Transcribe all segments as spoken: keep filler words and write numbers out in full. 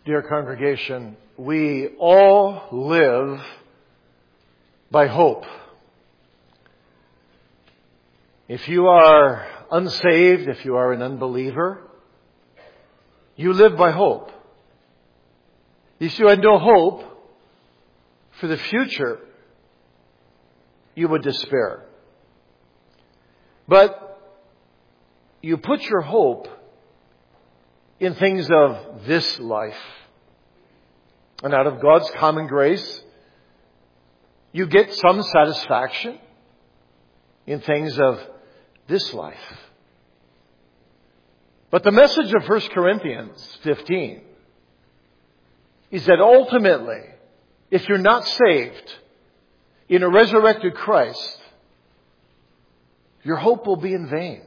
Dear congregation, we all live by hope. If you are unsaved, if you are an unbeliever, you live by hope. If you had no hope for the future, you would despair. But you put your hope in things of this life. And out of God's common grace, you get some satisfaction in things of this life. But the message of First Corinthians fifteen is that ultimately, if you're not saved in a resurrected Christ, your hope will be in vain.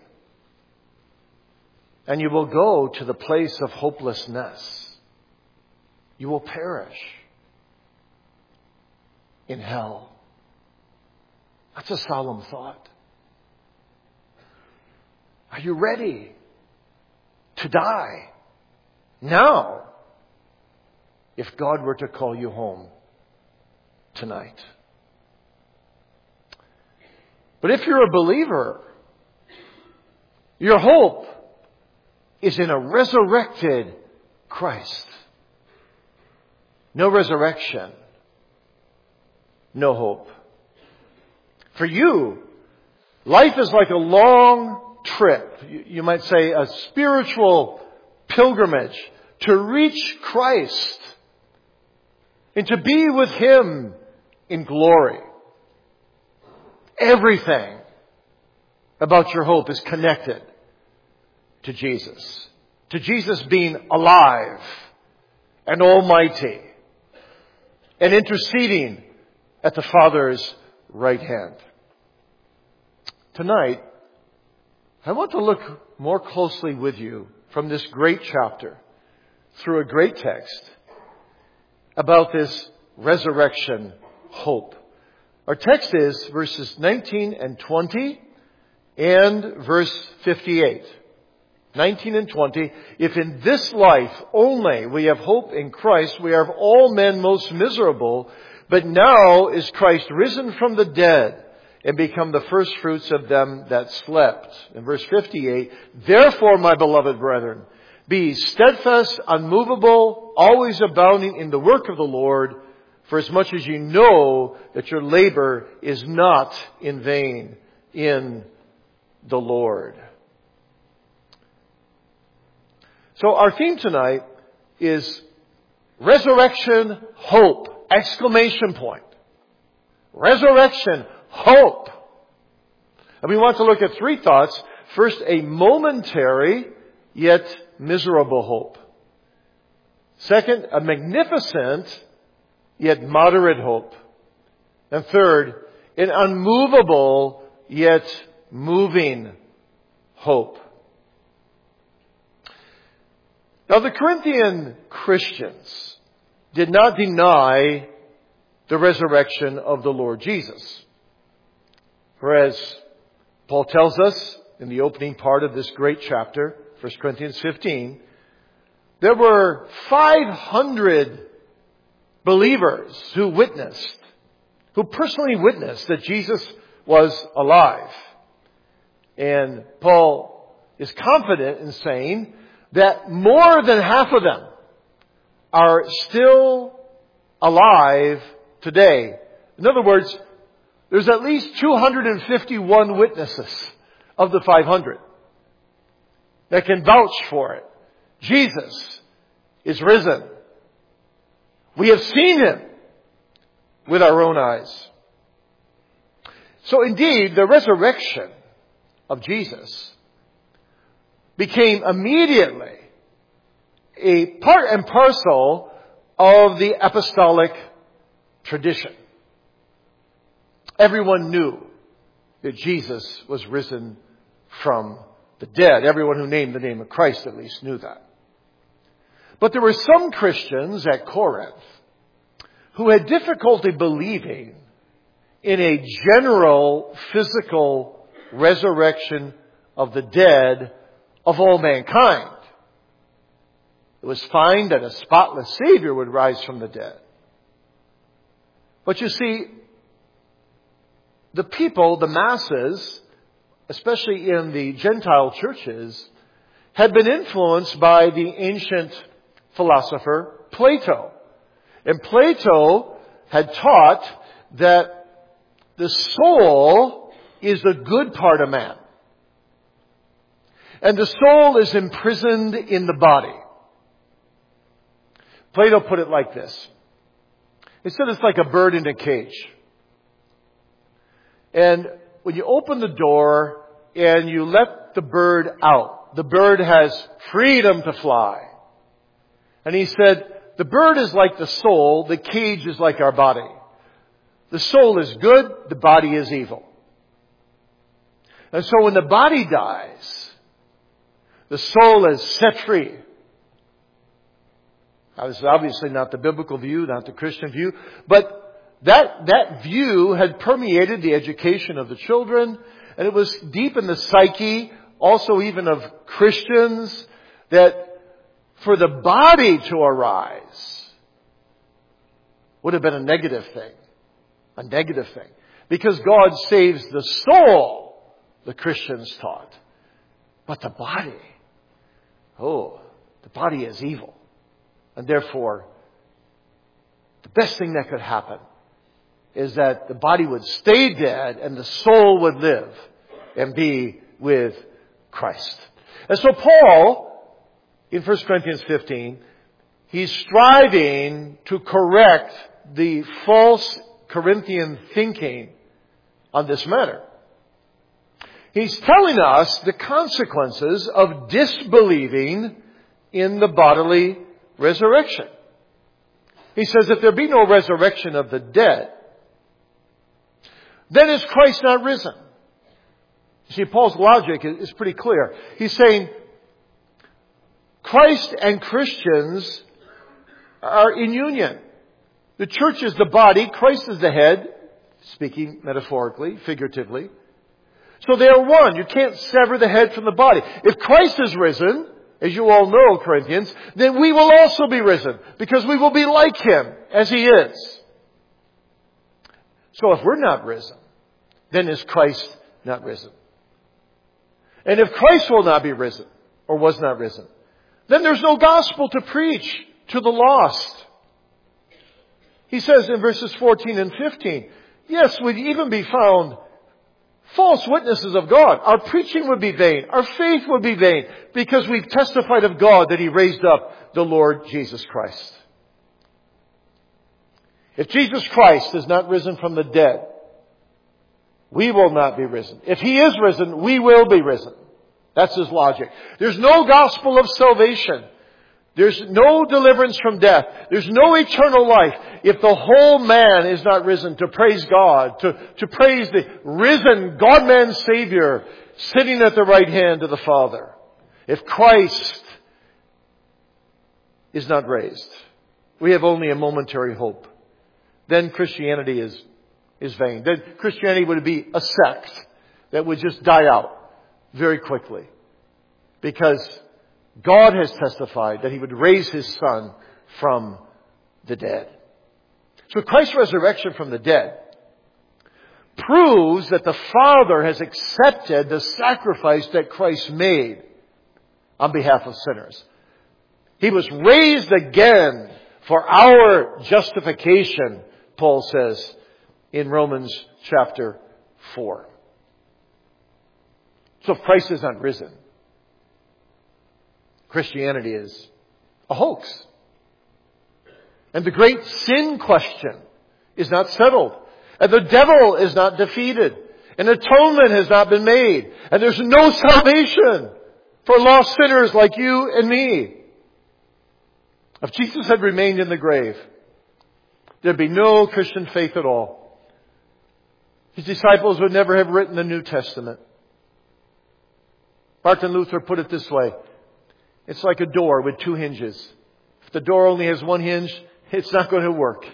And you will go to the place of hopelessness. You will perish in hell. That's a solemn thought. Are you ready to die now if God were to call you home tonight? But if you're a believer, your hope is in a resurrected Christ. No resurrection, no hope. For you, life is like a long trip. You might say a spiritual pilgrimage to reach Christ and to be with Him in glory. Everything about your hope is connected to Jesus. To Jesus being alive and almighty and interceding at the Father's right hand. Tonight, I want to look more closely with you from this great chapter through a great text about this resurrection hope. Our text is verses nineteen and twenty and verse fifty-eight. nineteen and twenty. If in this life only we have hope in Christ, we are of all men most miserable. But now is Christ risen from the dead and become the first fruits of them that slept. In verse fifty-eight, therefore, my beloved brethren, be steadfast, unmovable, always abounding in the work of the Lord, for as much as you know that your labor is not in vain in the Lord. So our theme tonight is resurrection hope! Exclamation point. Resurrection hope. And we want to look at three thoughts. First, a momentary yet miserable hope. Second, a magnificent yet moderate hope. And third, an unmovable yet moving hope. Now, the Corinthian Christians did not deny the resurrection of the Lord Jesus. Whereas Paul tells us in the opening part of this great chapter, First Corinthians fifteen, there were five hundred believers who witnessed, who personally witnessed that Jesus was alive. And Paul is confident in saying that more than half of them are still alive today. In other words, there's at least two hundred fifty-one witnesses of the five hundred that can vouch for it. Jesus is risen. We have seen Him with our own eyes. So indeed, the resurrection of Jesus became immediately a part and parcel of the apostolic tradition. Everyone knew that Jesus was risen from the dead. Everyone who named the name of Christ at least knew that. But there were some Christians at Corinth who had difficulty believing in a general physical resurrection of the dead of all mankind. It was fine that a spotless Savior would rise from the dead. But you see, the people, the masses, especially in the Gentile churches, had been influenced by the ancient philosopher Plato. And Plato had taught that the soul is the good part of man. And the soul is imprisoned in the body. Plato put it like this. He said it's like a bird in a cage. And when you open the door and you let the bird out, the bird has freedom to fly. And he said, the bird is like the soul, the cage is like our body. The soul is good, the body is evil. And so when the body dies, the soul is set free. Now, this is obviously not the biblical view, not the Christian view, but that, that view had permeated the education of the children, and it was deep in the psyche, also even of Christians, that for the body to arise would have been a negative thing. A negative thing. Because God saves the soul, the Christians taught. But the body, oh, the body is evil. And therefore, the best thing that could happen is that the body would stay dead and the soul would live and be with Christ. And so Paul, in First Corinthians fifteen, he's striving to correct the false Corinthian thinking on this matter. He's telling us the consequences of disbelieving in the bodily resurrection. He says if there be no resurrection of the dead, then is Christ not risen? You see, Paul's logic is pretty clear. He's saying Christ and Christians are in union. The church is the body, Christ is the head, speaking metaphorically, figuratively. So they are one. You can't sever the head from the body. If Christ is risen, as you all know, Corinthians, then we will also be risen, because we will be like Him as He is. So if we're not risen, then is Christ not risen? And if Christ will not be risen, or was not risen, then there's no gospel to preach to the lost. He says in verses fourteen and fifteen, yes, we'd even be found false witnesses of God. Our preaching would be vain. Our faith would be vain, because we've testified of God that He raised up the Lord Jesus Christ. If Jesus Christ is not risen from the dead, we will not be risen. If He is risen, we will be risen. That's his logic. There's no gospel of salvation. There's no deliverance from death. There's no eternal life if the whole man is not risen to praise God, to, to praise the risen God-man Savior sitting at the right hand of the Father. If Christ is not raised, we have only a momentary hope. Then Christianity is, is vain. Then Christianity would be a sect that would just die out very quickly. Because God has testified that He would raise His Son from the dead. So Christ's resurrection from the dead proves that the Father has accepted the sacrifice that Christ made on behalf of sinners. He was raised again for our justification, Paul says in Romans chapter four. So if Christ is not risen, Christianity is a hoax. And the great sin question is not settled. And the devil is not defeated. And atonement has not been made. And there's no salvation for lost sinners like you and me. If Jesus had remained in the grave, there'd be no Christian faith at all. His disciples would never have written the New Testament. Martin Luther put it this way. It's like a door with two hinges. If the door only has one hinge, it's not going to work.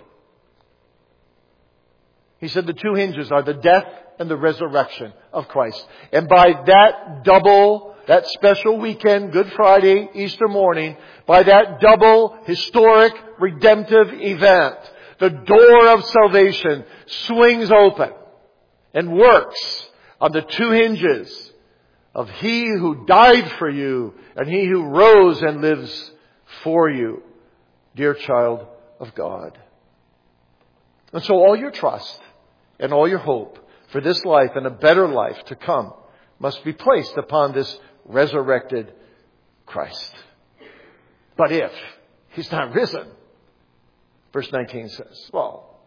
He said the two hinges are the death and the resurrection of Christ. And by that double that special weekend, Good Friday, Easter morning, by that double historic redemptive event, the door of salvation swings open and works on the two hinges of He who died for you and He who rose and lives for you, dear child of God. And so all your trust and all your hope for this life and a better life to come must be placed upon this resurrected Christ. But if He's not risen, verse nineteen says, well,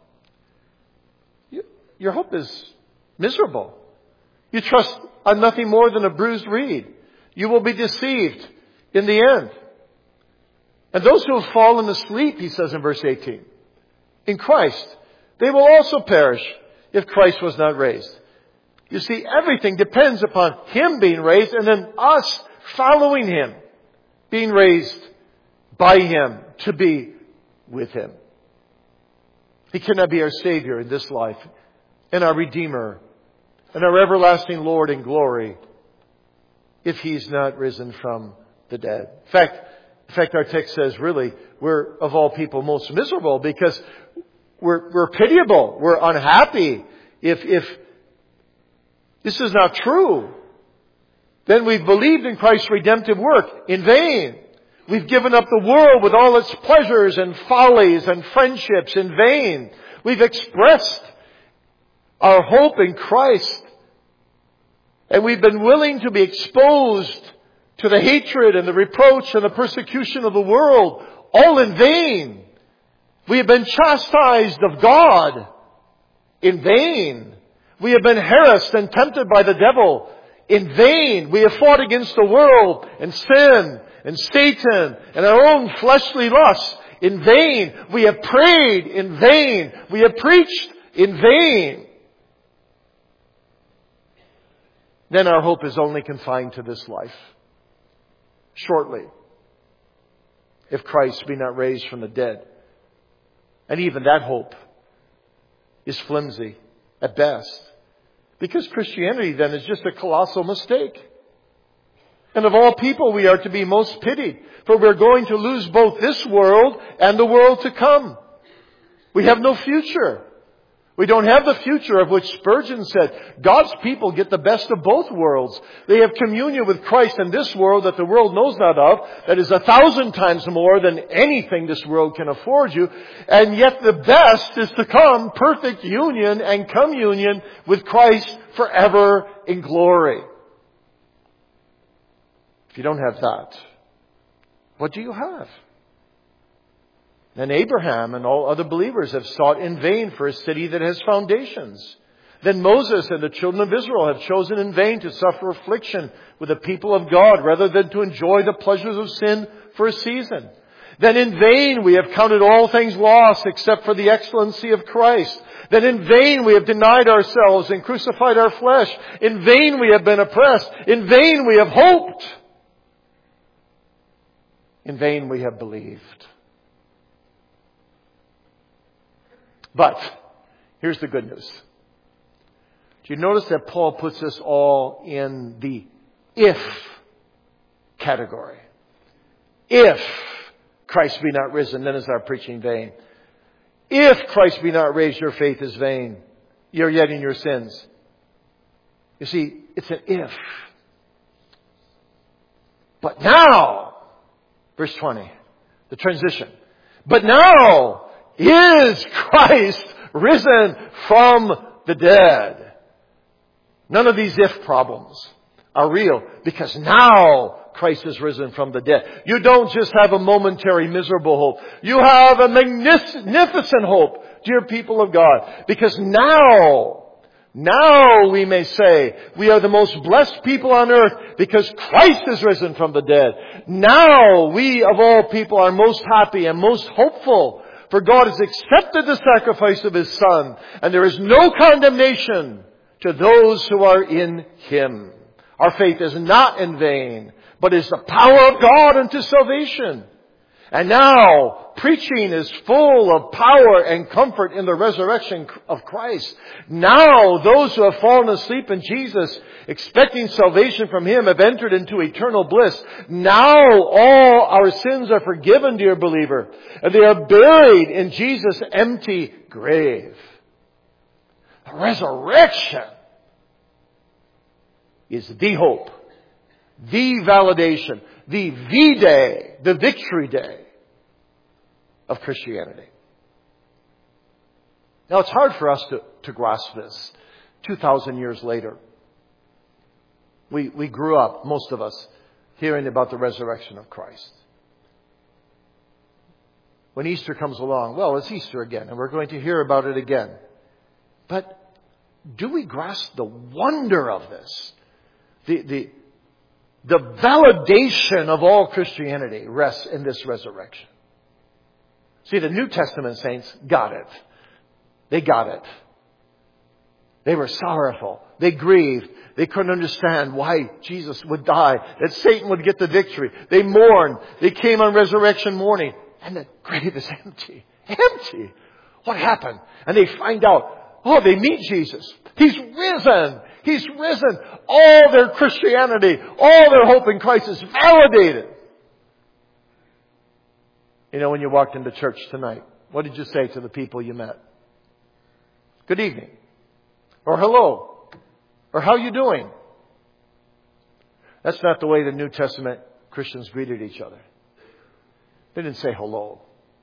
you, your hope is miserable. You trust on nothing more than a bruised reed. You will be deceived in the end. And those who have fallen asleep, he says in verse eighteen, in Christ, they will also perish if Christ was not raised. You see, everything depends upon Him being raised and then us following Him, being raised by Him to be with Him. He cannot be our Savior in this life and our Redeemer and our everlasting Lord in glory if He's not risen from the dead. In fact, in fact, our text says really we're of all people most miserable because we're, we're pitiable. We're unhappy. If, if this is not true, then we've believed in Christ's redemptive work in vain. We've given up the world with all its pleasures and follies and friendships in vain. We've expressed our hope in Christ. And we've been willing to be exposed to the hatred and the reproach and the persecution of the world, all in vain. We have been chastised of God in vain. We have been harassed and tempted by the devil in vain. We have fought against the world and sin and Satan and our own fleshly lusts in vain. We have prayed in vain. We have preached in vain. Then our hope is only confined to this life. Shortly, if Christ be not raised from the dead. And even that hope is flimsy at best. Because Christianity then is just a colossal mistake. And of all people we are to be most pitied. For we're going to lose both this world and the world to come. We have no future. We don't have the future of which Spurgeon said, God's people get the best of both worlds. They have communion with Christ in this world that the world knows not of. That is a thousand times more than anything this world can afford you. And yet the best is to come, perfect union and communion with Christ forever in glory. If you don't have that, what do you have? And Abraham and all other believers have sought in vain for a city that has foundations. Then Moses and the children of Israel have chosen in vain to suffer affliction with the people of God rather than to enjoy the pleasures of sin for a season. Then in vain we have counted all things lost except for the excellency of Christ. Then in vain we have denied ourselves and crucified our flesh. In vain we have been oppressed. In vain we have hoped. In vain we have believed. But here's the good news. Do you notice that Paul puts us all in the if category? If Christ be not risen, then is our preaching vain. If Christ be not raised, your faith is vain. You're yet in your sins. You see, it's an if. But now, verse twenty, the transition. But now is Christ risen from the dead. None of these if problems are real because now Christ is risen from the dead. You don't just have a momentary miserable hope. You have a magnificent hope, dear people of God, because now, now we may say we are the most blessed people on earth because Christ is risen from the dead. Now we of all people are most happy and most hopeful. For God has accepted the sacrifice of His Son, and there is no condemnation to those who are in Him. Our faith is not in vain, but is the power of God unto salvation. And now, preaching is full of power and comfort in the resurrection of Christ. Now, those who have fallen asleep in Jesus, expecting salvation from Him, have entered into eternal bliss. Now, all our sins are forgiven, dear believer, and they are buried in Jesus' empty grave. The resurrection is the hope, the validation, the V-Day, the victory day of Christianity. Now, it's hard for us to, to grasp this two thousand years later. We, we grew up, most of us, hearing about the resurrection of Christ. When Easter comes along, well, it's Easter again, and we're going to hear about it again. But do we grasp the wonder of this? The, the, the validation of all Christianity rests in this resurrection. See, the New Testament saints got it. They got it. They were sorrowful. They grieved. They couldn't understand why Jesus would die, that Satan would get the victory. They mourned. They came on resurrection morning, and the grave is empty. Empty. What happened? And they find out, oh, they meet Jesus. He's risen. He's risen. All their Christianity, all their hope in Christ is validated. You know, when you walked into church tonight, what did you say to the people you met? Good evening. Or hello. Or how you doing? That's not the way the New Testament Christians greeted each other. They didn't say hello.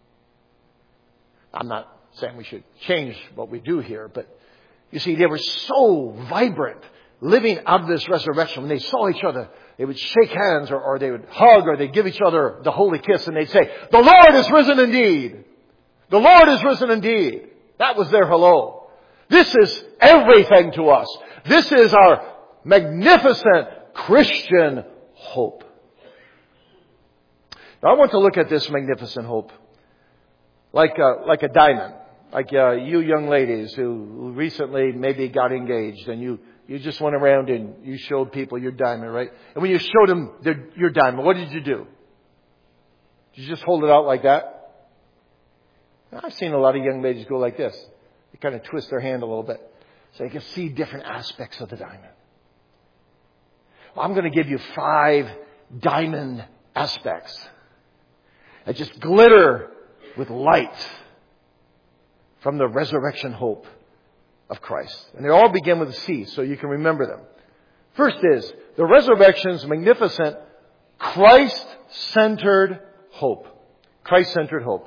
I'm not saying we should change what we do here, but you see, they were so vibrant, living out of this resurrection. When they saw each other, they would shake hands, or, or they would hug, or they'd give each other the holy kiss, and they'd say, "The Lord is risen indeed. The Lord is risen indeed." That was their hello. This is everything to us. This is our magnificent Christian hope. Now, I want to look at this magnificent hope like a, like a diamond. Like uh, you young ladies who recently maybe got engaged, and you, you just went around and you showed people your diamond, right? And when you showed them their, your diamond, what did you do? Did you just hold it out like that? I've seen a lot of young ladies go like this. They kind of twist their hand a little bit so they can see different aspects of the diamond. Well, I'm going to give you five diamond aspects that just glitter with light from the resurrection hope of Christ. And they all begin with a C, so you can remember them. First is the resurrection's magnificent Christ-centered hope. Christ-centered hope.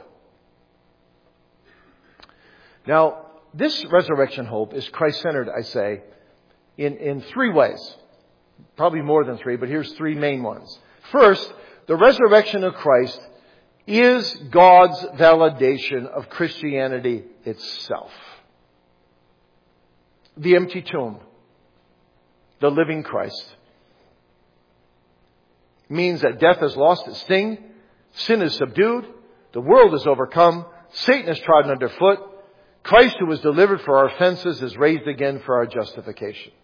Now, this resurrection hope is Christ-centered, I say, in, in three ways. Probably more than three, but here's three main ones. First, the resurrection of Christ is God's validation of Christianity itself. The empty tomb, the living Christ, means that death has lost its sting, sin is subdued, the world is overcome, Satan is trodden underfoot, Christ, who was delivered for our offenses, is raised again for our justification.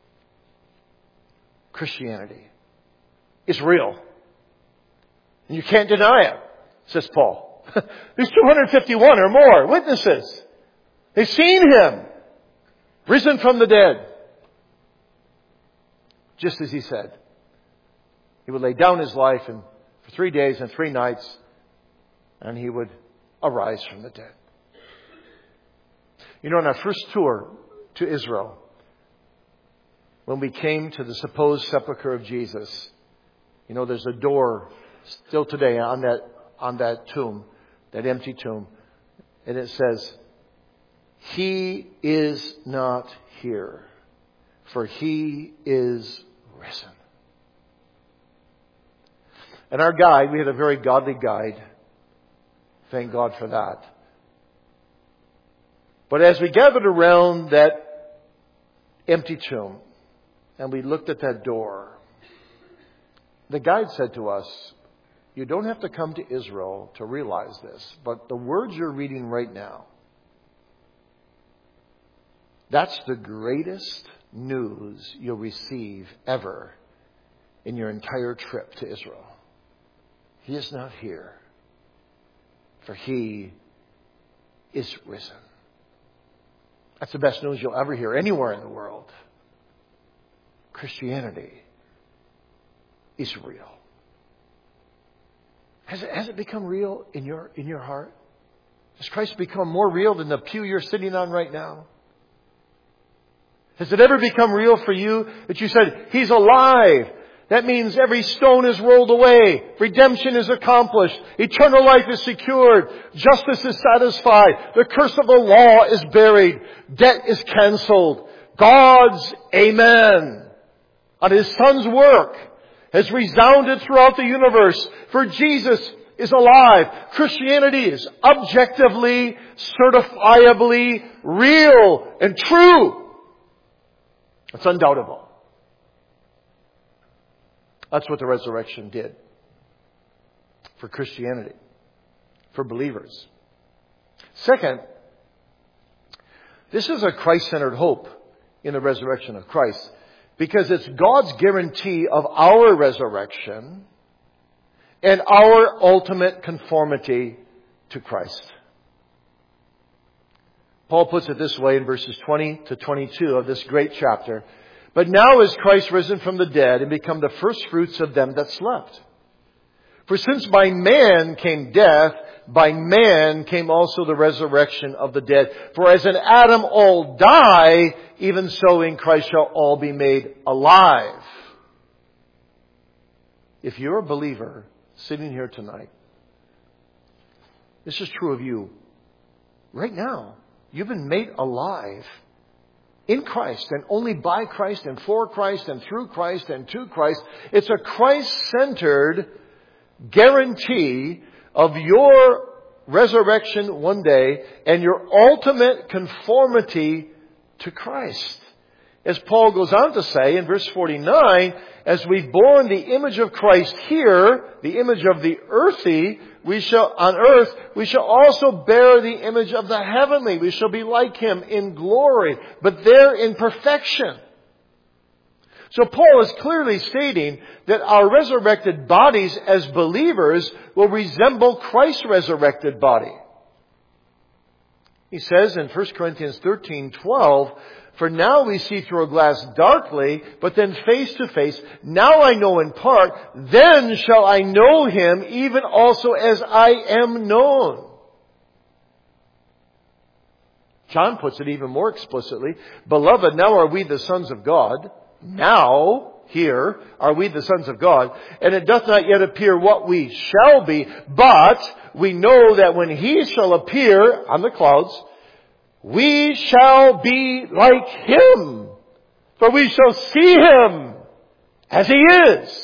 Christianity is real. And you can't deny it, says Paul. There's two hundred fifty-one or more witnesses. They've seen Him risen from the dead. Just as He said. He would lay down His life and for three days and three nights, and He would arise from the dead. You know, on our first tour to Israel, when we came to the supposed sepulcher of Jesus, you know, there's a door still today on that on that tomb, that empty tomb, and it says, "He is not here, for He is risen." And our guide, we had a very godly guide. Thank God for that. But as we gathered around that empty tomb and we looked at that door, the guide said to us, "You don't have to come to Israel to realize this, but the words you're reading right now, that's the greatest news you'll receive ever in your entire trip to Israel. He is not here. for He is risen. That's the best news you'll ever hear anywhere in the world. Christianity is real. Has it, has it become real in your, in your heart? Has Christ become more real than the pew you're sitting on right now? Has it ever become real for you that you said, He's alive? That means every stone is rolled away. Redemption is accomplished. Eternal life is secured. Justice is satisfied. The curse of the law is buried. Debt is canceled. God's amen on His Son's work has resounded throughout the universe. For Jesus is alive. Christianity is objectively, certifiably real and true. It's undoubtable. That's what the resurrection did for Christianity, for believers. Second, this is a Christ-centered hope in the resurrection of Christ, because it's God's guarantee of our resurrection and our ultimate conformity to Christ. Paul puts it this way in verses twenty to twenty-two of this great chapter. But now is Christ risen from the dead and become the first fruits of them that slept. For since by man came death, by man came also the resurrection of the dead. For as in Adam all die, even so in Christ shall all be made alive. If you're a believer sitting here tonight, this is true of you right now. You've been made alive in Christ, and only by Christ, and for Christ, and through Christ, and to Christ. It's a Christ-centered guarantee of your resurrection one day and your ultimate conformity to Christ. As Paul goes on to say in verse forty-nine, as we've borne the image of Christ here, the image of the earthy, we shall, on earth, we shall also bear the image of the heavenly. We shall be like Him in glory, but there in perfection. So Paul is clearly stating that our resurrected bodies as believers will resemble Christ's resurrected body. He says in First Corinthians thirteen twelve, for now we see through a glass darkly, but then face to face. Now I know in part, then shall I know Him, even also as I am known. John puts it even more explicitly. Beloved, now are we the sons of God. Now, here, are we the sons of God. And it doth not yet appear what we shall be, but we know that when He shall appear on the clouds, we shall be like Him, for we shall see Him as He is.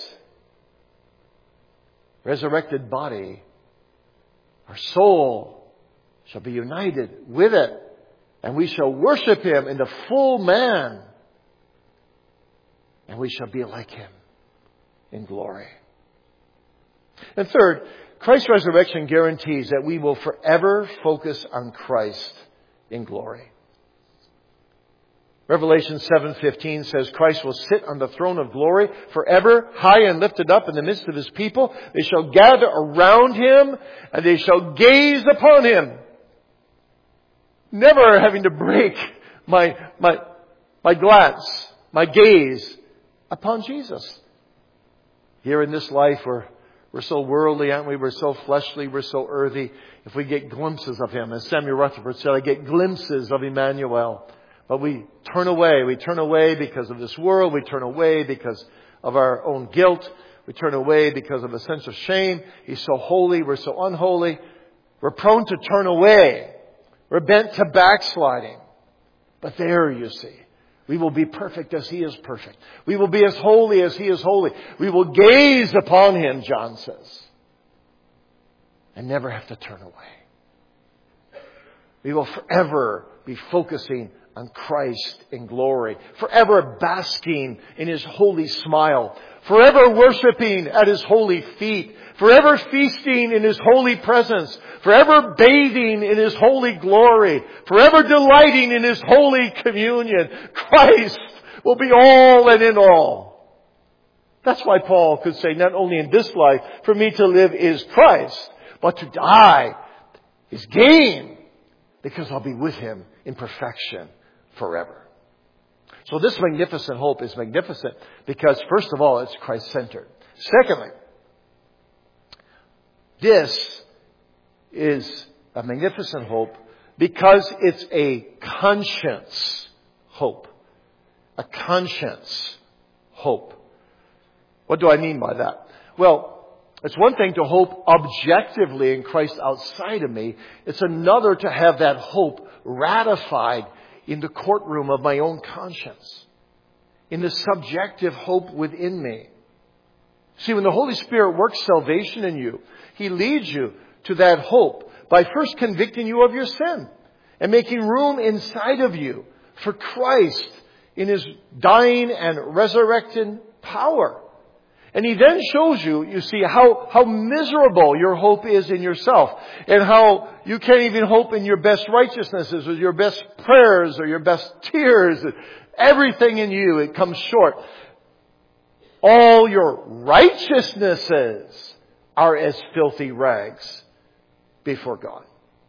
Resurrected body, our soul shall be united with it, and we shall worship Him in the full man, and we shall be like Him in glory. And third, Christ's resurrection guarantees that we will forever focus on Christ in glory. Revelation seven fifteen says Christ will sit on the throne of glory forever, high and lifted up in the midst of His people. They shall gather around Him and they shall gaze upon Him. Never having to break my, my, my glance, my gaze upon Jesus. Here in this life we're We're so worldly, aren't we? We're so fleshly. We're so earthy. If we get glimpses of Him, as Samuel Rutherford said, I get glimpses of Emmanuel. But we turn away. We turn away because of this world. We turn away because of our own guilt. We turn away because of a sense of shame. He's so holy. We're so unholy. We're prone to turn away. We're bent to backsliding. But there, you see, we will be perfect as He is perfect. We will be as holy as He is holy. We will gaze upon Him, John says, and never have to turn away. We will forever be focusing on Christ in glory, forever basking in His holy smile, forever worshiping at His holy feet, forever feasting in His holy presence, forever bathing in His holy glory, forever delighting in His holy communion. Christ will be all and in all. That's why Paul could say, not only in this life, for me to live is Christ, but to die, is gain, because I'll be with Him in perfection forever. So this magnificent hope is magnificent because, first of all, it's Christ-centered. Secondly, this is a magnificent hope because it's a conscience hope. A conscience hope. What do I mean by that? Well, it's one thing to hope objectively in Christ outside of me. It's another to have that hope ratified in the courtroom of my own conscience. In the subjective hope within me. See, when the Holy Spirit works salvation in you, He leads you to that hope by first convicting you of your sin and making room inside of you for Christ in His dying and resurrecting power. And He then shows you, you see, how, how miserable your hope is in yourself. And how you can't even hope in your best righteousnesses or your best prayers or your best tears. Everything in you, it comes short. All your righteousnesses are as filthy rags before God.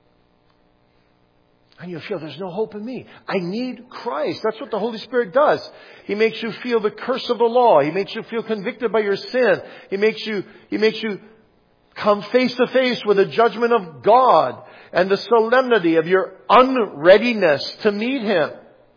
And you feel there's no hope in me. I need Christ. That's what the Holy Spirit does. He makes you feel the curse of the law. He makes you feel convicted by your sin. He makes you, He makes you come face to face with the judgment of God and the solemnity of your unreadiness to meet Him.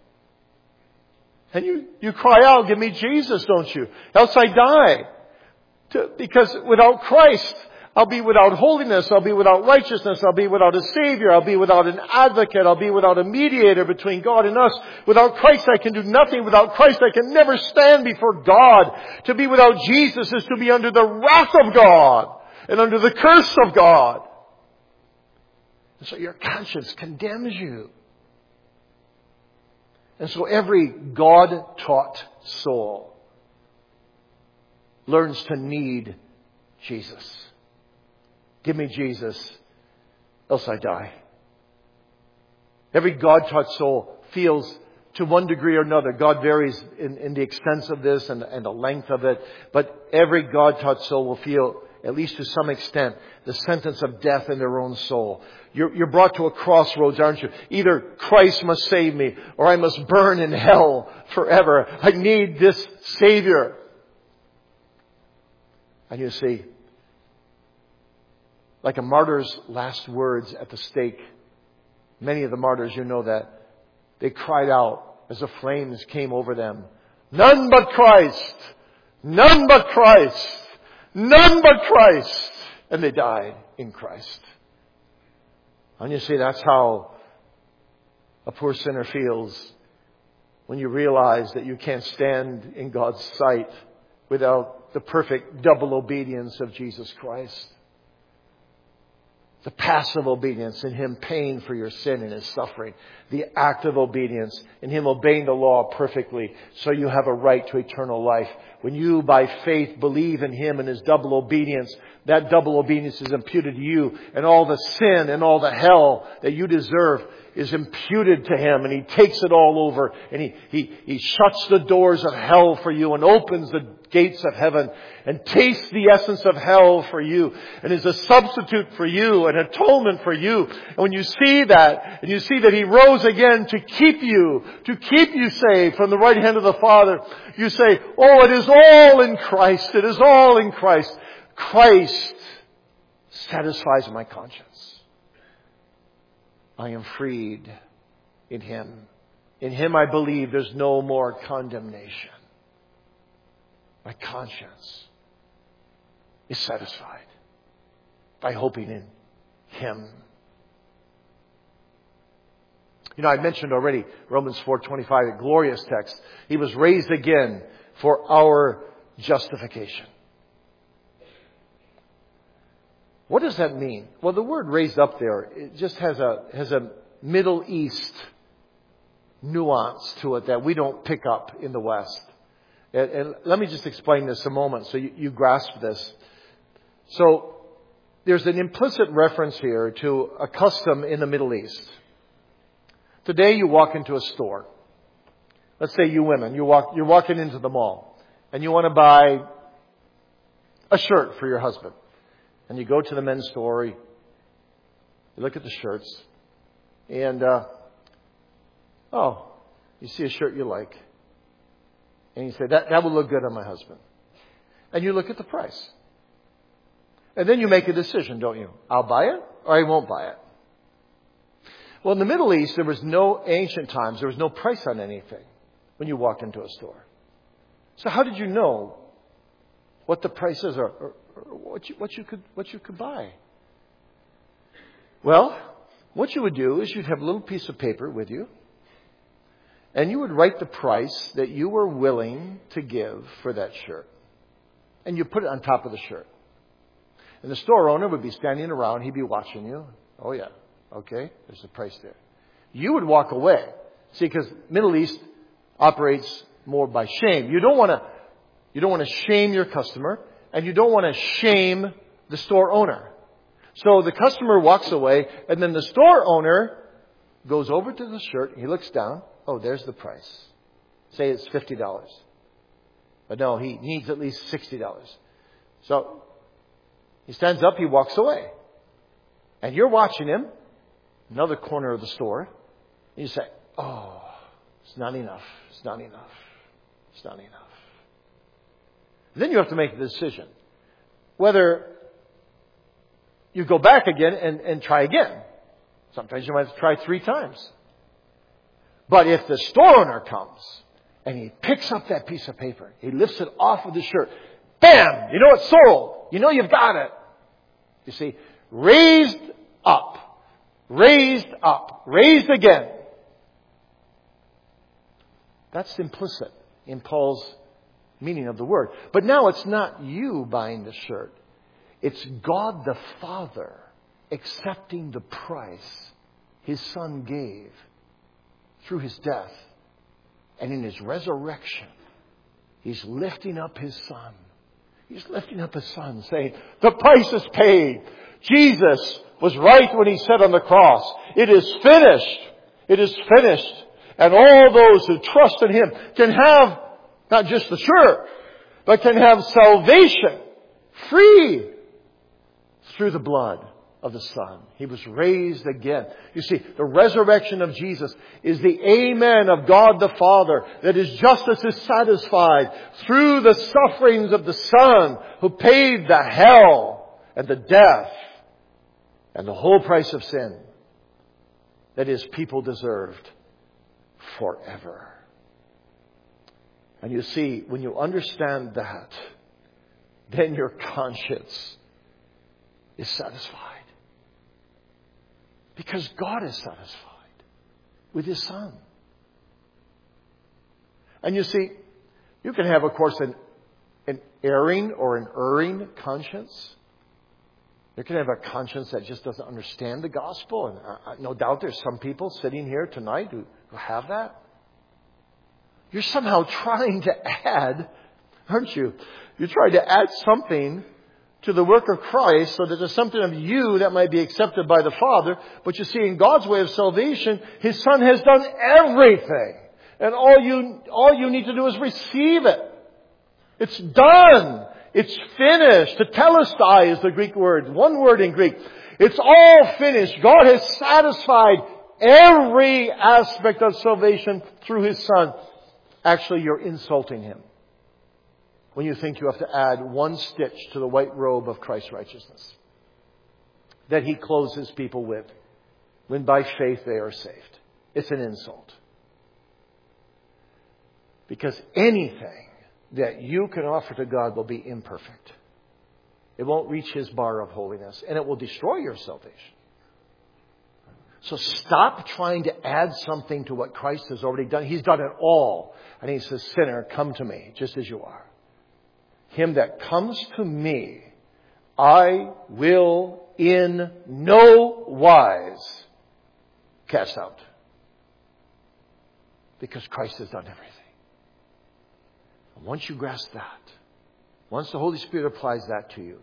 And you, you cry out, give me Jesus, don't you? Else I die. To, because without Christ, I'll be without holiness. I'll be without righteousness. I'll be without a Savior. I'll be without an advocate. I'll be without a mediator between God and us. Without Christ, I can do nothing. Without Christ, I can never stand before God. To be without Jesus is to be under the wrath of God and under the curse of God. And so your conscience condemns you. And so every God-taught soul learns to need Jesus. Give me Jesus, else I die. Every God-taught soul feels, to one degree or another, God varies in, in the extent of this and, and the length of it, but every God-taught soul will feel, at least to some extent, the sentence of death in their own soul. You're, you're brought to a crossroads, aren't you? Either Christ must save me, or I must burn in hell forever. I need this Savior. And you see, like a martyr's last words at the stake, many of the martyrs, you know that, they cried out as the flames came over them, none but Christ! None but Christ! None but Christ! And they died in Christ. And you see, that's how a poor sinner feels when you realize that you can't stand in God's sight without the perfect double obedience of Jesus Christ. The passive obedience in Him paying for your sin and His suffering. The active obedience in Him obeying the law perfectly so you have a right to eternal life. When you, by faith, believe in Him and His double obedience, that double obedience is imputed to you. And all the sin and all the hell that you deserve is imputed to Him. And He takes it all over. And He, He, He shuts the doors of hell for you and opens the gates of heaven and tastes the essence of hell for you and is a substitute for you, an atonement for you. And when you see that, and you see that He rose again to keep you, to keep you saved from the right hand of the Father, you say, oh, it is all in Christ. It is all in Christ. Christ satisfies my conscience. I am freed in Him. In Him I believe there's no more condemnation. My conscience is satisfied by hoping in Him. You know, I mentioned already Romans four twenty-five, a glorious text. He was raised again for our justification. What does that mean? Well, the word raised up there, it just has a, has a Middle East nuance to it that we don't pick up in the West. And, and let me just explain this a moment so you, you grasp this. So there's an implicit reference here to a custom in the Middle East. Today you walk into a store. Let's say you women, you walk, you're walking into the mall and you want to buy a shirt for your husband. And you go to the men's store, You look at the shirts. And, uh, oh, you see a shirt you like. And you say, that, that would look good on my husband. And you look at the price. And then you make a decision, don't you? I'll buy it or I won't buy it. Well, in the Middle East, there was no ancient times. There was no price on anything when you walked into a store. So how did you know what the price is or, or, or what you, what you could, what you could buy? Well, what you would do is you'd have a little piece of paper with you. And you would write the price that you were willing to give for that shirt. And you put it on top of the shirt. And the store owner would be standing around. He'd be watching you. Oh, yeah. Okay. There's the price there. You would walk away. See, because Middle East operates more by shame. You don't want to, you don't want to shame your customer. And you don't want to shame the store owner. So the customer walks away. And then the store owner goes over to the shirt. He looks down. Oh, there's the price. Say it's fifty dollars. But no, he needs at least sixty dollars. So he stands up, he walks away. And you're watching him, another corner of the store. And you say, oh, it's not enough. It's not enough. It's not enough. Then you have to make the decision. Whether you go back again and, and try again. Sometimes you might have to try three times. But if the store owner comes and he picks up that piece of paper, he lifts it off of the shirt, bam! You know it's sold. You know you've got it. You see, raised up, raised up, raised again. That's implicit in Paul's meaning of the word. But now it's not you buying the shirt. It's God the Father accepting the price His Son gave through His death. And in His resurrection, He's lifting up His Son. He's lifting up His Son, saying, the price is paid. Jesus was right when He said on the cross, it is finished. It is finished. And all those who trust in Him can have not just the shirt, but can have salvation free through the blood of the Son. He was raised again. You see, the resurrection of Jesus is the amen of God the Father, that His justice is satisfied through the sufferings of the Son, who paid the hell and the death and the whole price of sin that His people deserved forever. And you see, when you understand that, then your conscience is satisfied. Because God is satisfied with His Son. And you see, you can have, of course, an, an erring or an erring conscience. You can have a conscience that just doesn't understand the gospel. And uh, no doubt there's some people sitting here tonight who, who have that. You're somehow trying to add, aren't you? You're trying to add something to the work of Christ so that there's something of you that might be accepted by the Father. But you see, in God's way of salvation, His Son has done everything. And all you, all you need to do is receive it. It's done. It's finished. Tetelestai is the Greek word. One word in Greek. It's all finished. God has satisfied every aspect of salvation through His Son. Actually, you're insulting Him when you think you have to add one stitch to the white robe of Christ's righteousness that He clothes His people with, when by faith they are saved. It's an insult. Because anything that you can offer to God will be imperfect. It won't reach His bar of holiness, and it will destroy your salvation. So stop trying to add something to what Christ has already done. He's done it all. And He says, sinner, come to me just as you are. Him that comes to me, I will in no wise cast out. Because Christ has done everything. And once you grasp that, once the Holy Spirit applies that to you,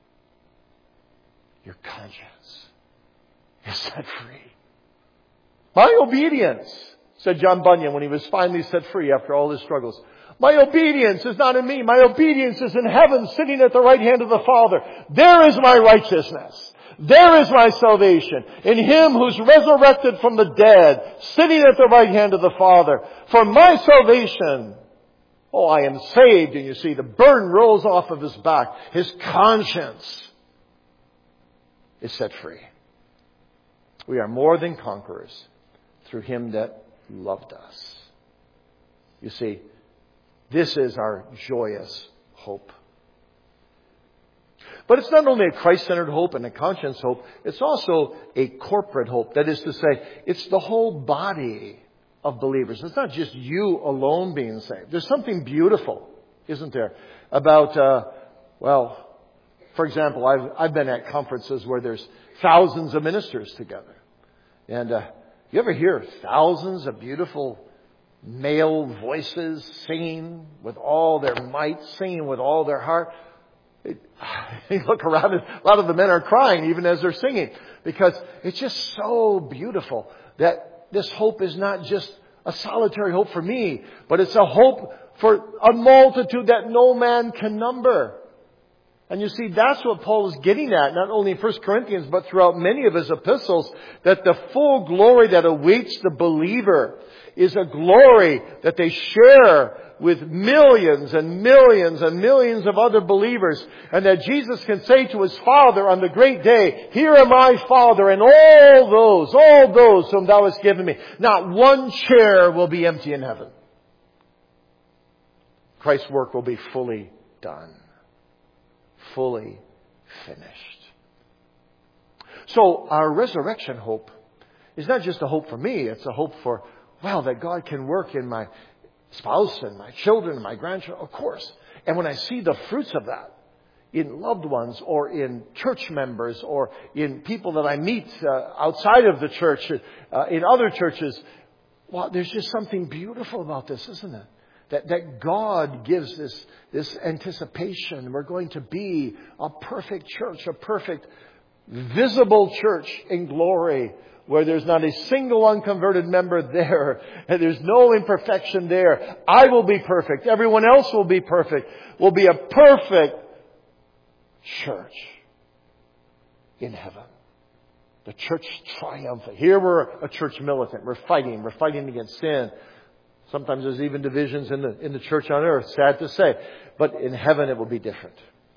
your conscience is set free. My obedience, said John Bunyan when he was finally set free after all his struggles. My obedience is not in me. My obedience is in heaven, sitting at the right hand of the Father. There is my righteousness. There is my salvation, in Him who's resurrected from the dead, sitting at the right hand of the Father. For my salvation, oh, I am saved. And you see, the burden rolls off of his back. His conscience is set free. We are more than conquerors through Him that loved us. You see, this is our joyous hope. But it's not only a Christ-centered hope and a conscience hope, it's also a corporate hope. That is to say, it's the whole body of believers. It's not just you alone being saved. There's something beautiful, isn't there, about, uh, well, for example, I've, I've been at conferences where there's thousands of ministers together. And uh, you ever hear thousands of beautiful male voices singing with all their might, singing with all their heart? It, you look around and a lot of the men are crying even as they're singing, because it's just so beautiful that this hope is not just a solitary hope for me, but it's a hope for a multitude that no man can number. And you see, that's what Paul is getting at, not only in First Corinthians, but throughout many of his epistles, that the full glory that awaits the believer is a glory that they share with millions and millions and millions of other believers. And that Jesus can say to His Father on the great day, "Here am I, Father, and all those, all those whom Thou hast given me. Not one chair will be empty in heaven." Christ's work will be fully done. Fully finished. So our resurrection hope is not just a hope for me. It's a hope for, well, that God can work in my spouse and my children and my grandchildren, of course. And when I see the fruits of that in loved ones or in church members or in people that I meet uh, outside of the church, uh, in other churches, well, there's just something beautiful about this, isn't it? That, that God gives this, this anticipation. We're going to be a perfect church, a perfect visible church in glory, where there's not a single unconverted member there, and there's no imperfection there. I will be perfect. Everyone else will be perfect. We'll be a perfect church in heaven. The church triumphant. Here we're a church militant. We're fighting. We're fighting against sin. Sometimes there's even divisions in the, in the church on earth, sad to say. But in heaven it will be different.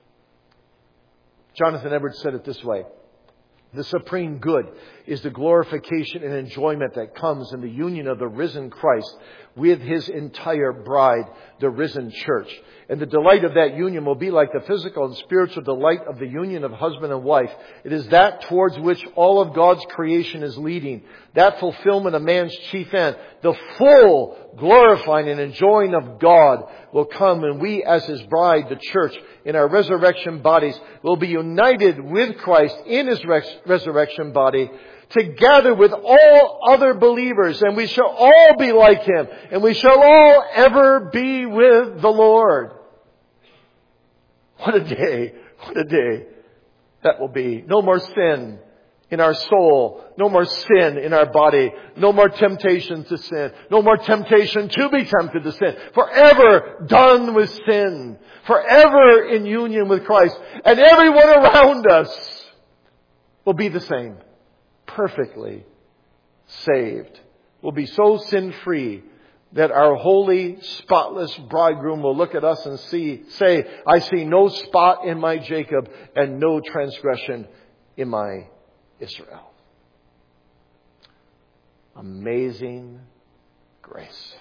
Jonathan Edwards said it this way: the supreme good is the glorification and enjoyment that comes in the union of the risen Christ with His entire bride, the risen church. And the delight of that union will be like the physical and spiritual delight of the union of husband and wife. It is that towards which all of God's creation is leading. That fulfillment of man's chief end. The full glorifying and enjoying of God will come when we as His bride, the church, in our resurrection bodies, will be united with Christ in His res- resurrection body, together with all other believers, and we shall all be like Him, and we shall all ever be with the Lord. What a day, what a day that will be. No more sin in our soul, no more sin in our body, no more temptation to sin, no more temptation to be tempted to sin. Forever done with sin, forever in union with Christ, and everyone around us will be the same. Perfectly saved. Will be so sin-free that our holy, spotless bridegroom will look at us and see, say, "I see no spot in my Jacob and no transgression in my Israel." Amazing grace.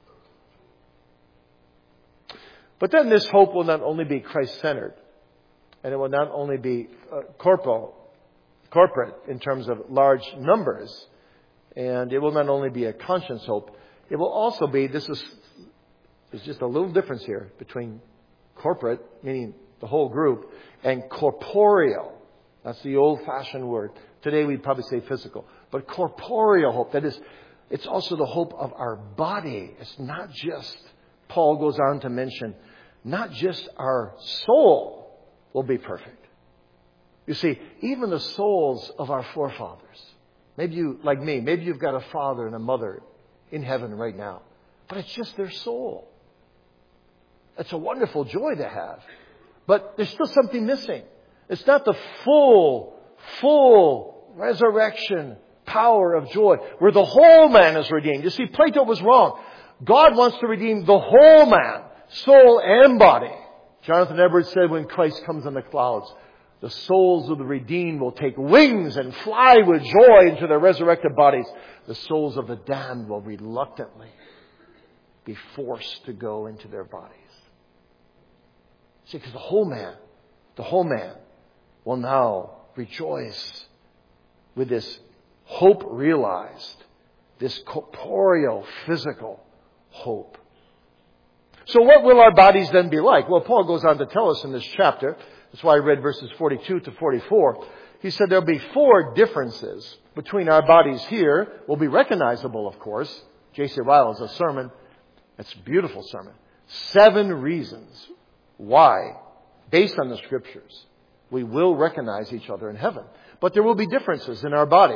But then this hope will not only be Christ-centered, and it will not only be uh, corporal, corporate in terms of large numbers, and it will not only be a conscience hope, it will also be, this is, there's just a little difference here between corporate, meaning the whole group, and corporeal. That's the old-fashioned word. Today we'd probably say physical. But corporeal hope, that is, it's also the hope of our body. It's not just, Paul goes on to mention, not just our soul will be perfect. You see, even the souls of our forefathers. Maybe you, like me, maybe you've got a father and a mother in heaven right now. But it's just their soul. It's a wonderful joy to have. But there's still something missing. It's not the full, full resurrection power of joy, where the whole man is redeemed. You see, Plato was wrong. God wants to redeem the whole man, soul and body. Jonathan Edwards said when Christ comes in the clouds, the souls of the redeemed will take wings and fly with joy into their resurrected bodies. The souls of the damned will reluctantly be forced to go into their bodies. See, because the whole man, the whole man will now rejoice with this hope realized, this corporeal, physical hope. So what will our bodies then be like? Well, Paul goes on to tell us in this chapter. That's why I read verses forty-two to forty-four. He said there'll be four differences between our bodies here. Will be recognizable, of course. J C Ryle has a sermon. It's a beautiful sermon. Seven reasons why, based on the Scriptures, we will recognize each other in heaven. But there will be differences in our body.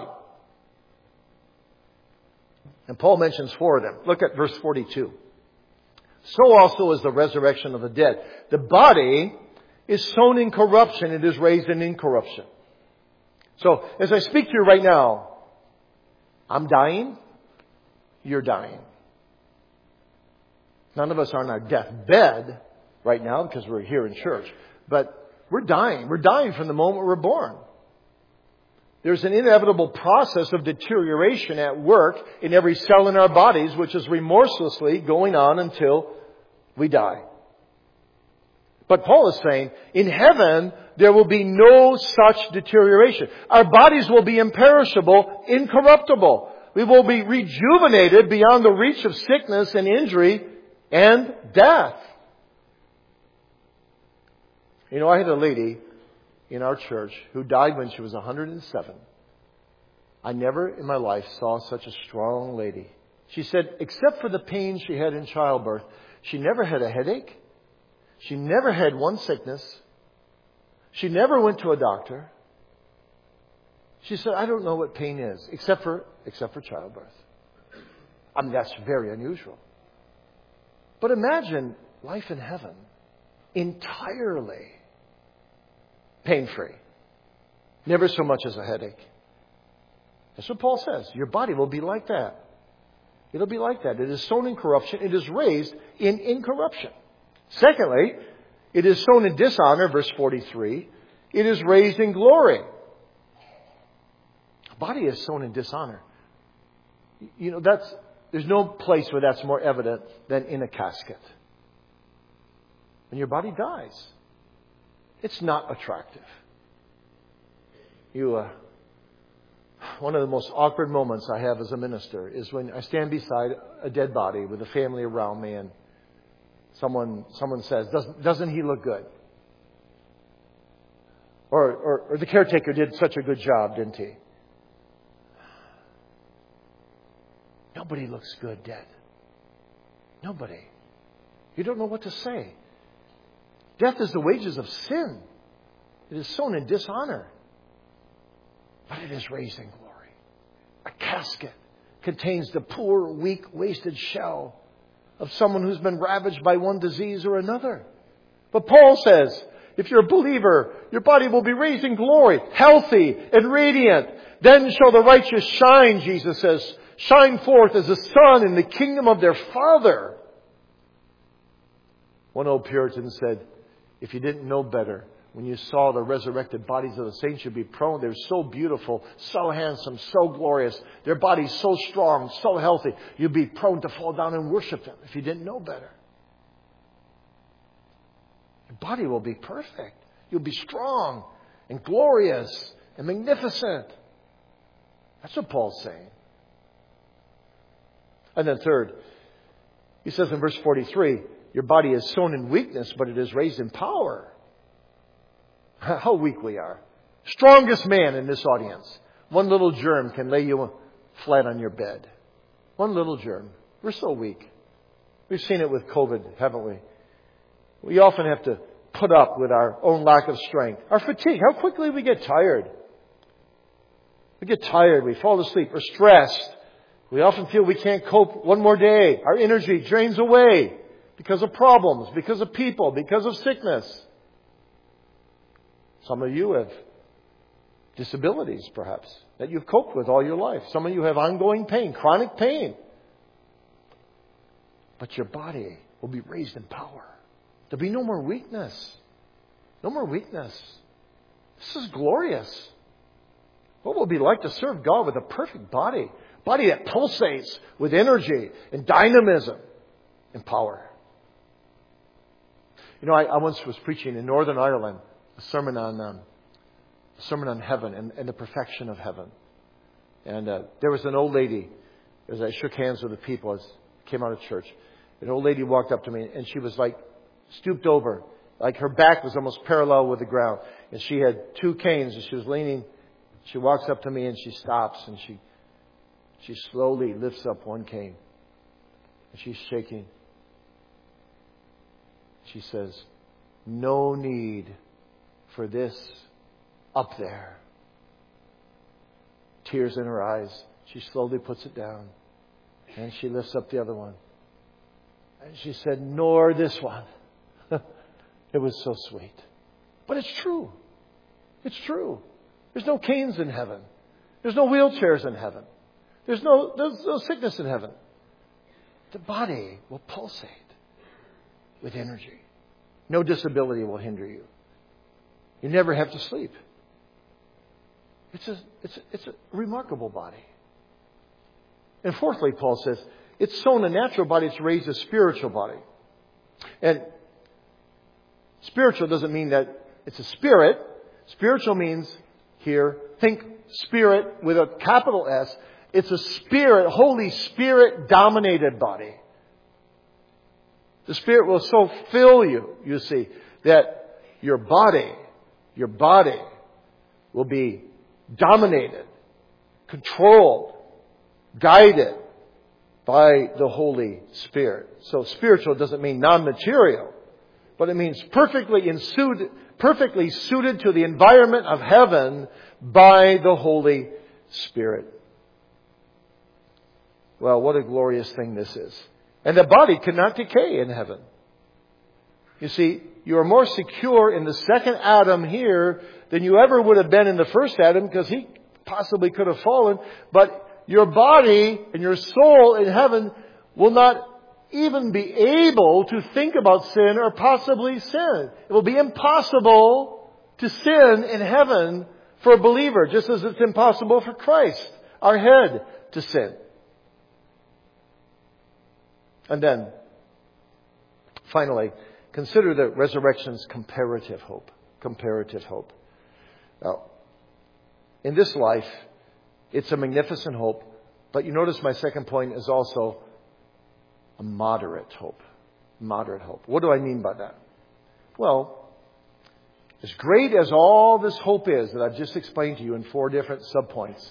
And Paul mentions four of them. Look at verse forty-two. So also is the resurrection of the dead. The body is sown in corruption. It is raised in incorruption. So, as I speak to you right now, I'm dying. You're dying. None of us are on our deathbed right now because we're here in church. But we're dying. We're dying from the moment we're born. There's an inevitable process of deterioration at work in every cell in our bodies, which is remorselessly going on until we die. But Paul is saying, in heaven, there will be no such deterioration. Our bodies will be imperishable, incorruptible. We will be rejuvenated beyond the reach of sickness and injury and death. You know, I had a lady in our church who died when she was one hundred seven. I never in my life saw such a strong lady. She said, except for the pain she had in childbirth, she never had a headache. She never had one sickness. She never went to a doctor. She said, I don't know what pain is, except for, except for childbirth. I mean, that's very unusual. But imagine life in heaven entirely pain-free. Never so much as a headache. That's what Paul says. Your body will be like that. It'll be like that. It is sown in corruption. It is raised in incorruption. Secondly, it is sown in dishonor, verse forty-three. It is raised in glory. The body is sown in dishonor. You know, that's, there's no place where that's more evident than in a casket. When your body dies, it's not attractive. You, uh, one of the most awkward moments I have as a minister is when I stand beside a dead body with a family around me and someone someone says, doesn't, doesn't he look good? Or, or, or the caretaker did such a good job, didn't he? Nobody looks good dead. Nobody. You don't know what to say. Death is the wages of sin. It is sown in dishonor. But it is raised in glory. A casket contains the poor, weak, wasted shell of someone who's been ravaged by one disease or another. But Paul says, if you're a believer, your body will be raised in glory, healthy and radiant. Then shall the righteous shine, Jesus says, shine forth as the sun in the kingdom of their Father. One old Puritan said, if you didn't know better, when you saw the resurrected bodies of the saints, you'd be prone. They're so beautiful, so handsome, so glorious. Their bodies so strong, so healthy. You'd be prone to fall down and worship them if you didn't know better. Your body will be perfect. You'll be strong and glorious and magnificent. That's what Paul's saying. And then third, he says in verse forty-three, your body is sown in weakness, but it is raised in power. How weak we are. Strongest man in this audience. One little germ can lay you flat on your bed. One little germ. We're so weak. We've seen it with COVID, haven't we? We often have to put up with our own lack of strength. Our fatigue. How quickly we get tired. We get tired. We fall asleep. We're stressed. We often feel we can't cope one more day. Our energy drains away because of problems, because of people, because of sickness. Some of you have disabilities, perhaps, that you've coped with all your life. Some of you have ongoing pain, chronic pain. But your body will be raised in power. There'll be no more weakness. No more weakness. This is glorious. What will it be like to serve God with a perfect body? A body that pulsates with energy and dynamism and power. You know, I, I once was preaching in Northern Ireland a sermon on um, a sermon on heaven and, and the perfection of heaven. And uh, there was an old lady, as I shook hands with the people as I came out of church, an old lady walked up to me and she was like stooped over. Like her back was almost parallel with the ground. And she had two canes and she was leaning. She walks up to me and she stops and she she slowly lifts up one cane. And she's shaking. She says, "No need for this up there." Tears in her eyes. She slowly puts it down. And she lifts up the other one. And she said, "Nor this one." It was so sweet. But it's true. It's true. There's no canes in heaven. There's no wheelchairs in heaven. There's no, there's no sickness in heaven. The body will pulsate with energy. No disability will hinder you. You never have to sleep. It's a, it's a, it's a remarkable body. And fourthly, Paul says, it's sown a natural body, it's raised a spiritual body. And spiritual doesn't mean that it's a spirit. Spiritual means, here, think spirit with a capital S. It's a spirit, Holy Spirit dominated body. The Spirit will so fill you, you see, that your body, your body will be dominated, controlled, guided by the Holy Spirit. So spiritual doesn't mean non-material, but it means perfectly suited, perfectly suited to the environment of heaven by the Holy Spirit. Well, what a glorious thing this is. And the body cannot decay in heaven. You see, you are more secure in the second Adam here than you ever would have been in the first Adam, because he possibly could have fallen. But your body and your soul in heaven will not even be able to think about sin or possibly sin. It will be impossible to sin in heaven for a believer, just as it's impossible for Christ, our head, to sin. And then, finally, consider the resurrection's comparative hope. Comparative hope. Now, in this life, it's a magnificent hope. But you notice my second point is also a moderate hope. Moderate hope. What do I mean by that? Well, as great as all this hope is that I've just explained to you in four different subpoints,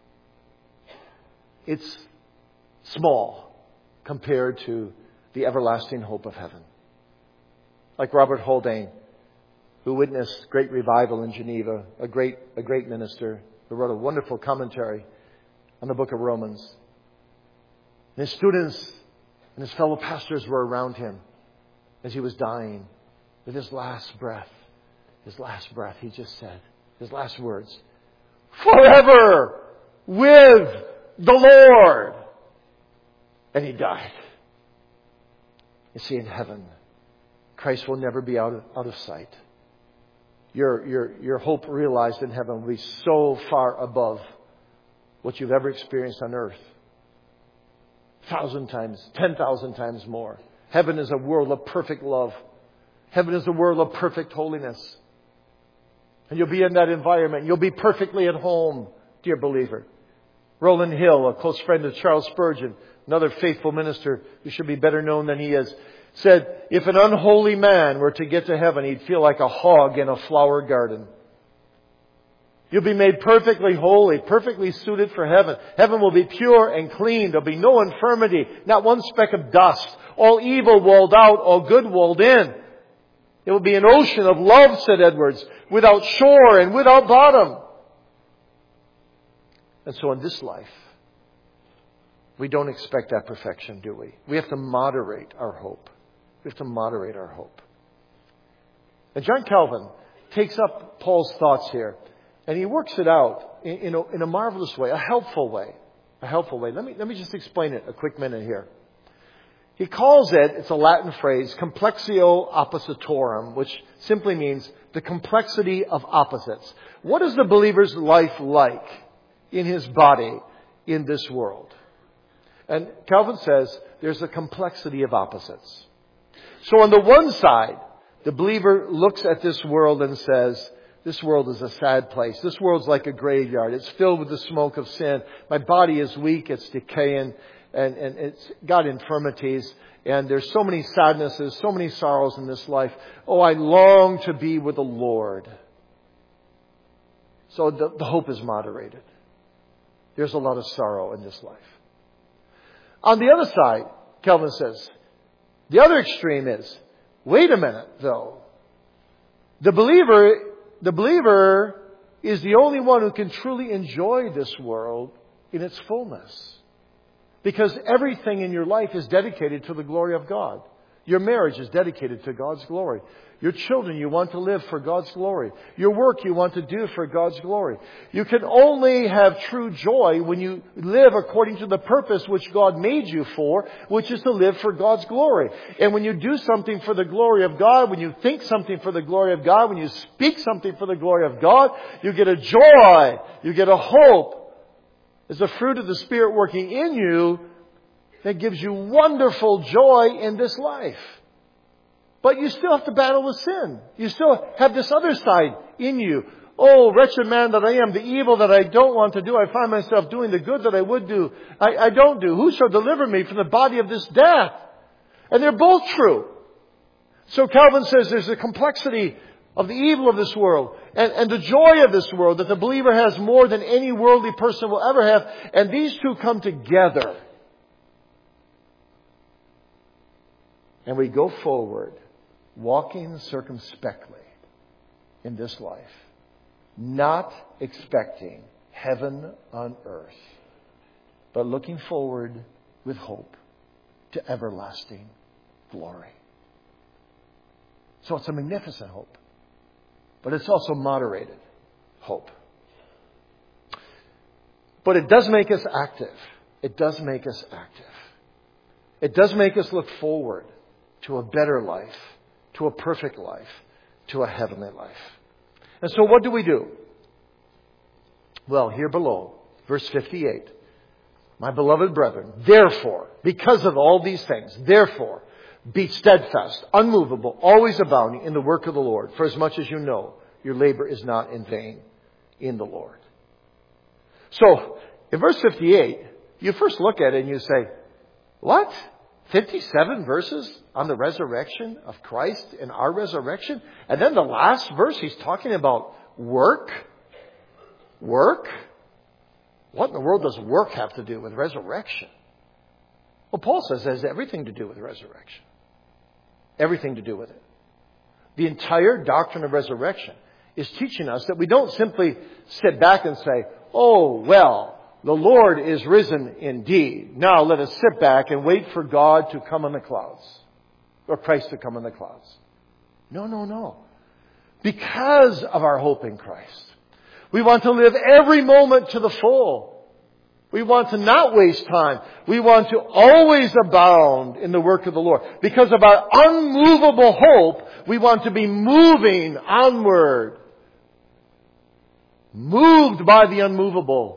it's small compared to the everlasting hope of heaven. Like Robert Haldane, who witnessed great revival in Geneva, a great, a great minister who wrote a wonderful commentary on the book of Romans. And his students and his fellow pastors were around him as he was dying. With his last breath, his last breath, he just said, his last words, "Forever with the Lord." And he died. You see, in heaven, Christ will never be out of, out of sight. Your, your, your hope realized in heaven will be so far above what you've ever experienced on earth. Thousand times, ten thousand times more. Heaven is a world of perfect love. Heaven is a world of perfect holiness. And you'll be in that environment. You'll be perfectly at home, dear believer. Roland Hill, a close friend of Charles Spurgeon, another faithful minister who should be better known than he is, said, if an unholy man were to get to heaven, he'd feel like a hog in a flower garden. You'll be made perfectly holy, perfectly suited for heaven. Heaven will be pure and clean. There'll be no infirmity, not one speck of dust. All evil walled out, all good walled in. It will be an ocean of love, said Edwards, without shore and without bottom. And so in this life, we don't expect that perfection, do we? We have to moderate our hope. We have to moderate our hope. And John Calvin takes up Paul's thoughts here And he works it out in, in, a, in a marvelous way, a helpful way. A helpful way. Let me, let me just explain it a quick minute here. He calls it, it's a Latin phrase, complexio oppositorum, which simply means the complexity of opposites. What is the believer's life like in his body in this world? And Calvin says there's a complexity of opposites. So on the one side, the believer looks at this world and says, this world is a sad place. This world's like a graveyard. It's filled with the smoke of sin. My body is weak. It's decaying. And, and it's got infirmities. And there's so many sadnesses, so many sorrows in this life. Oh, I long to be with the Lord. So the, the hope is moderated. There's a lot of sorrow in this life. On the other side, Calvin says, the other extreme is, wait a minute, though. The believer, the believer is the only one who can truly enjoy this world in its fullness. Because everything in your life is dedicated to the glory of God. Your marriage is dedicated to God's glory. Your children, you want to live for God's glory. Your work, you want to do for God's glory. You can only have true joy when you live according to the purpose which God made you for, which is to live for God's glory. And when you do something for the glory of God, when you think something for the glory of God, when you speak something for the glory of God, you get a joy, you get a hope. It's the fruit of the Spirit working in you that gives you wonderful joy in this life. But you still have to battle with sin. You still have this other side in you. Oh, wretched man that I am, the evil that I don't want to do, I find myself doing. The good that I would do, I, I don't do. Who shall deliver me from the body of this death? And they're both true. So Calvin says there's a complexity of the evil of this world and, and the joy of this world that the believer has more than any worldly person will ever have. And these two come together. And we go forward, walking circumspectly in this life, not expecting heaven on earth, but looking forward with hope to everlasting glory. So it's a magnificent hope, but it's also moderated hope. But it does make us active. It does make us active. It does make us look forward to a better life, to a perfect life, to a heavenly life. And so what do we do? Well, here below, verse fifty-eight. My beloved brethren, therefore, because of all these things, therefore, be steadfast, unmovable, always abounding in the work of the Lord, for as much as you know your labor is not in vain in the Lord. So, in verse fifty-eight, you first look at it and you say, what? fifty-seven verses on the resurrection of Christ and our resurrection? And then the last verse, he's talking about work. Work? What in the world does work have to do with resurrection? Well, Paul says it has everything to do with resurrection. Everything to do with it. The entire doctrine of resurrection is teaching us that we don't simply sit back and say, oh, well, the Lord is risen indeed. Now let us sit back and wait for God to come in the clouds. Or Christ to come in the clouds. No, no, no. Because of our hope in Christ, we want to live every moment to the full. We want to not waste time. We want to always abound in the work of the Lord. Because of our unmovable hope, we want to be moving onward. Moved by the unmovable.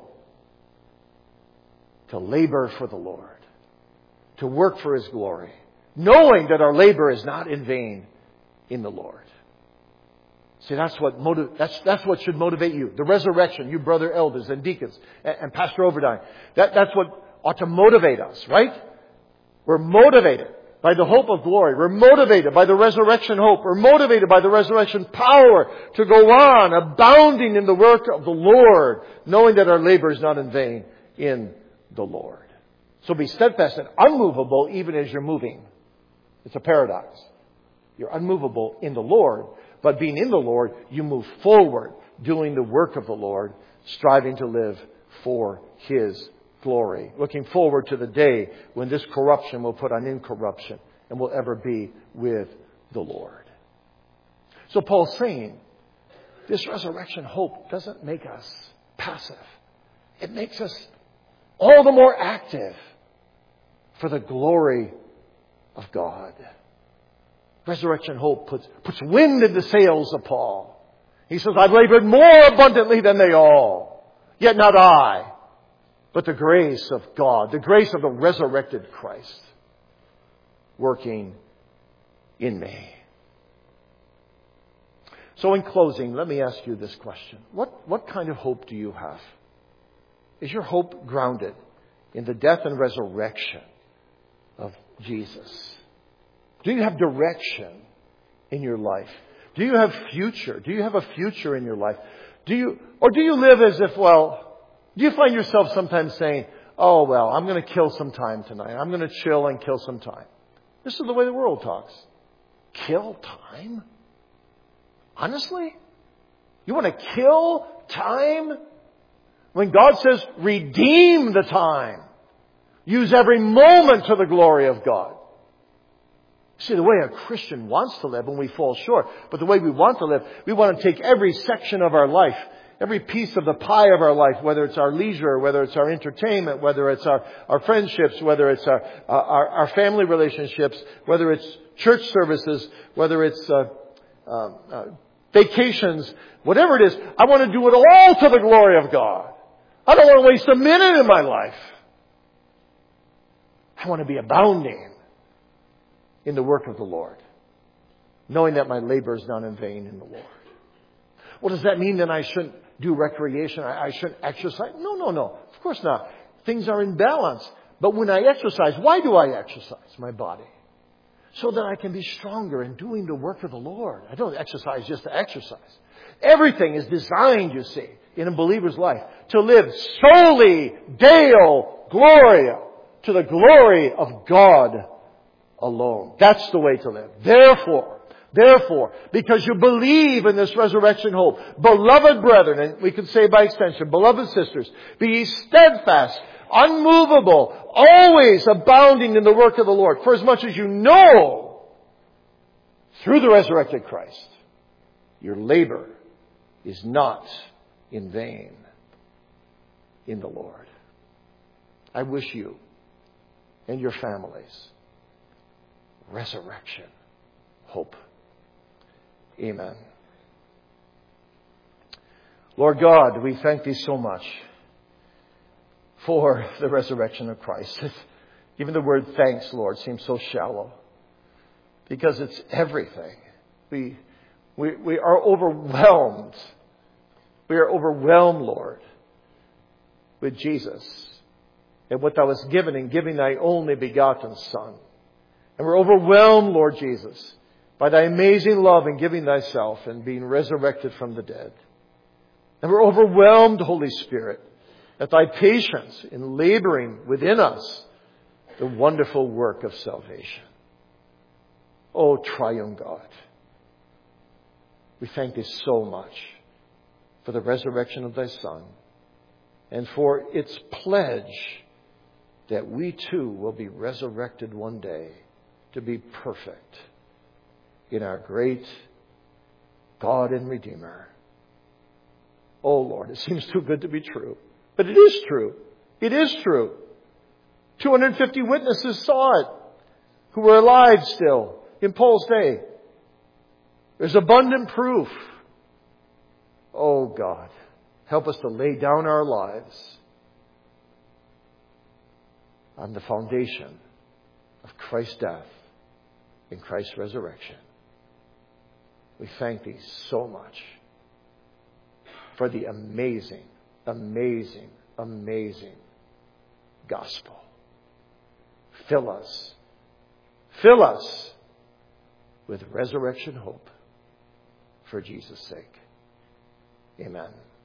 To labor for the Lord. To work for His glory. Knowing that our labor is not in vain in the Lord. See, that's what motiv- that's that's what should motivate you. The resurrection, you brother elders and deacons and, and Pastor Overdine. That that's what ought to motivate us, right? We're motivated by the hope of glory. We're motivated by the resurrection hope. We're motivated by the resurrection power to go on, abounding in the work of the Lord, knowing that our labor is not in vain in the Lord. So be steadfast and unmovable even as you're moving. It's a paradox. You're unmovable in the Lord, but being in the Lord, you move forward, doing the work of the Lord, striving to live for His glory. Looking forward to the day when this corruption will put on incorruption and will ever be with the Lord. So Paul's saying, this resurrection hope doesn't make us passive. It makes us all the more active for the glory of God. Resurrection hope puts, puts wind in the sails of Paul. He says, I've labored more abundantly than they all. Yet not I, but the grace of God, the grace of the resurrected Christ working in me. So in closing, let me ask you this question. What, what kind of hope do you have? Is your hope grounded in the death and resurrection of Jesus? Do you have direction in your life? Do you have future? Do you have a future in your life? Do you, or do you live as if, well, do you find yourself sometimes saying, oh, well, I'm going to kill some time tonight. I'm going to chill and kill some time. This is the way the world talks. Kill time? Honestly? You want to kill time? When God says, redeem the time. Use every moment to the glory of God. See, the way a Christian wants to live when we fall short, but the way we want to live, we want to take every section of our life, every piece of the pie of our life, whether it's our leisure, whether it's our entertainment, whether it's our, our friendships, whether it's our, our, our family relationships, whether it's church services, whether it's uh, uh, uh, vacations, whatever it is, I want to do it all to the glory of God. I don't want to waste a minute in my life. I want to be abounding in the work of the Lord, knowing that my labor is not in vain in the Lord. Well, does that mean that I shouldn't do recreation? I, I shouldn't exercise? No, no, no. Of course not. Things are in balance. But when I exercise, why do I exercise my body? So that I can be stronger in doing the work of the Lord. I don't exercise just to exercise. Everything is designed, you see, in a believer's life to live solely Deo Gloria, to the glory of God alone. That's the way to live. Therefore, therefore, because you believe in this resurrection hope, beloved brethren, and we could say by extension, beloved sisters, be ye steadfast, unmovable, always abounding in the work of the Lord, for as much as you know, through the resurrected Christ, your labor is not in vain in the Lord. I wish you and your families resurrection hope. Amen. Lord God, we thank Thee so much for the resurrection of Christ. Even the word thanks, Lord, seems so shallow because it's everything. We, we, we are overwhelmed. We are overwhelmed, Lord, with Jesus and what Thou hast given in giving Thy only begotten Son. And we're overwhelmed, Lord Jesus, by Thy amazing love in giving Thyself and being resurrected from the dead. And we're overwhelmed, Holy Spirit, at Thy patience in laboring within us the wonderful work of salvation. Oh, triune God, we thank Thee so much for the resurrection of Thy Son and for its pledge that we too will be resurrected one day to be perfect in our great God and Redeemer. Oh Lord, it seems too good to be true. But it is true. It is true. two hundred fifty witnesses saw it who were alive still in Paul's day. There's abundant proof. Oh God, help us to lay down our lives on the foundation of Christ's death and Christ's resurrection. We thank Thee so much for the amazing, amazing, amazing gospel. Fill us, fill us with resurrection hope for Jesus' sake. Amen.